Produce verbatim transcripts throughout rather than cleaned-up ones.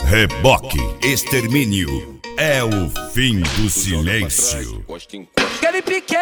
Reboque, extermínio, é o fim do silêncio. Aquele pique.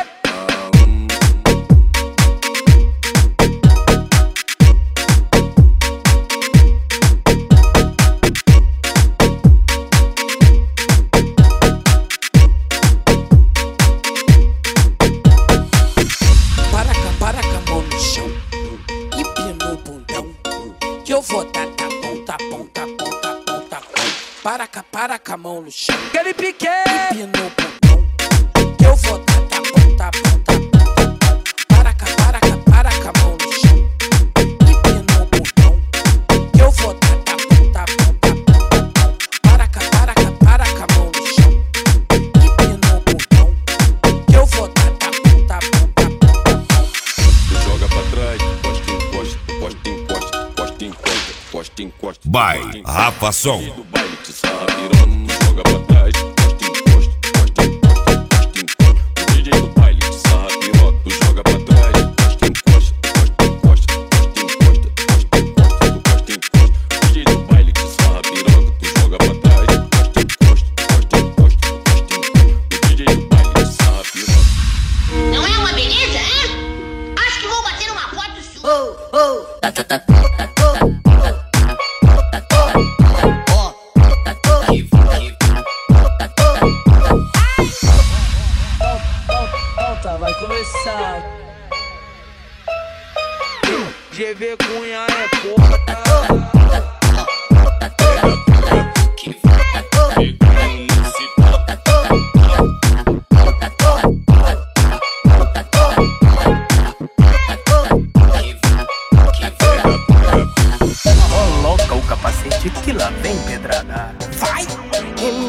Para cá, para cá, mão no chão. Empina o bundão, que eu vou dar tapão, tapão, tapão, tapão, tapão. Para cá, para cá, mão no chão. Aquele pique. Empina o bundão, que eu vou dar tapão, tapão, tapão, tapão. Para cá, para cá, para cá, mão no chão. Empina o bundão, que eu vou dar tapão, tapão, tapão, tapão. Para cá, para cá, para cá, mão no chão. Empina o bundão, que eu vou dar tapão, tapão, tapão, tapão. Tu joga pra trás, encosta, encosta, encosta, encosta, encosta, encosta, encosta, encosta. By Rafa Som. Do baile te sarra piroca, tu joga pra trás, encosta, encosta, encosta, encosta, encosta, encosta. O D J do baile te sarra piroca, tu joga pra trás, encosta, encosta, encosta, encosta, encosta, encosta, encosta, encosta, encosta. O D J do baile te sarra piroca, tu joga pra trás, encosta, encosta, encosta, encosta, encosta, encosta. O D J do baile te sarra piroca. Não é uma beleza, é? Acho que vou bater uma foto sua. Vai começar. G V Cunha é porra. Coloca o capacete que lá vem pedrada. Vai!